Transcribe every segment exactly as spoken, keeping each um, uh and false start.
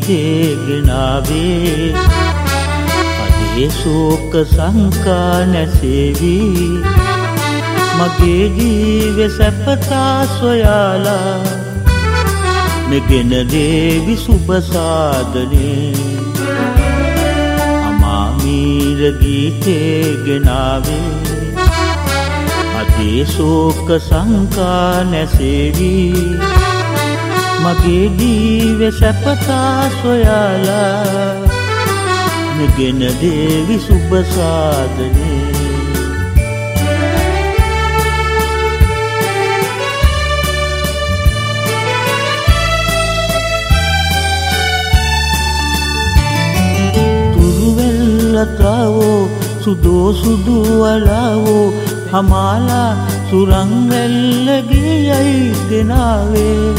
ගීතේ ගෙනාවේ අදේ ශෝක සංකා නැසෙවි මගේ ජීවේ සැපතා සොයාලා මෙගෙන දේවි සුබ සාදනේ අමාමීර ගීතේ ගෙනාවේ අදේ ශෝක සංකා නැසෙවි මගේ ජීවේ සැපතා සොයාලා මෙගෙන දේවි සුබ සාදනේ තුරුවෙල්ලතාවෝ සුදෝ සුදු වලාවෝ හමාලා සුරං රැල්ල ගියයි ගෙනාවේ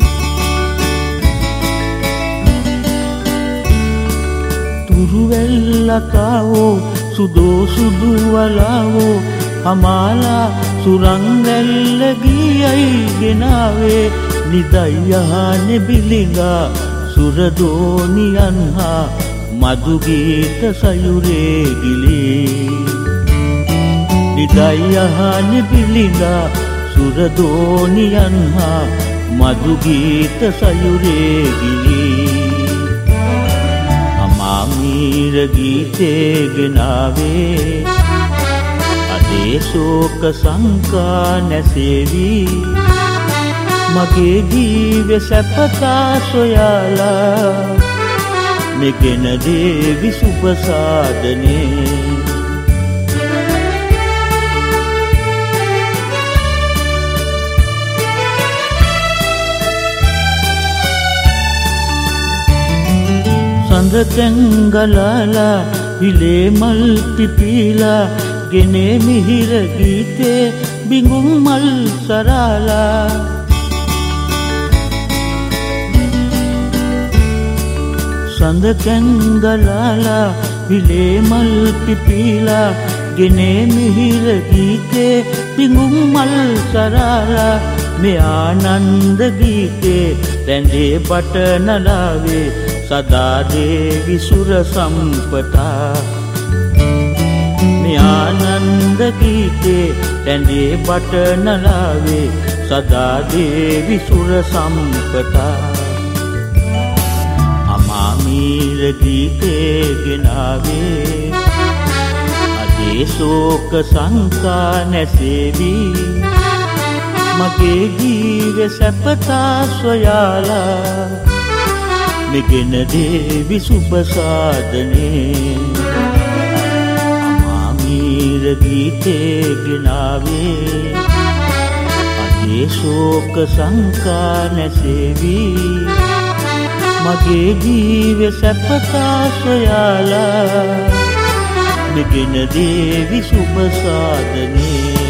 තුරුවෙල්ලතාවෝ සුදෝ සුදු වලාවෝ හමාලා සුරං රැල්ල ගියයි ගෙනාවේ නිදයහනේ බිලිඟා සුරදෝනියන් හා මధు ගීත සයුරේ ගිලී නිදයහනේ බිලිඟා සුරදෝනියන් හා මధు ගීත සයුරේ ගිලී අමාමීර ගීතේ ගෙනාවේ අදේ ශෝක සංකා නැසෙවි මගේ ජීවේ සැපතා සොයාලා මෙගෙන දේවි සුබ සාදනේ සඳ තැංගලාලා විලේ මල් පිපිලා ගෙනේ මිහිර ගීතේ බිඟුම් මල් සරාලා සඳ තැංගලාලා විලේ මල් පිපිලා ගෙනේ මිහිර ගීතේ බිඟුම් මල් සරාලා මේ ආනන්ද ගීතේ රැඳේ බටනලාවේ සදා දේවි සුර සම්පතා මේ ආනන්ද ගීතේ රැඳේ බටනලාවේ සදා දේවි සුර සම්පතා අමාමීර ගීතේ ගෙනාවේ අදේ ශෝක සංකා නැසෙවි මගේ ජීවේ සැපතා සොයාලා මෙගෙන දේවි සුබ සාදනේ අමාමීර ගීතේ ගෙනාවේ අදේ ශෝක සංකා නැසෙවි මගේ ජීවේ සැපතා සොයාලා මෙගෙන දේවි සුබ සාදනේ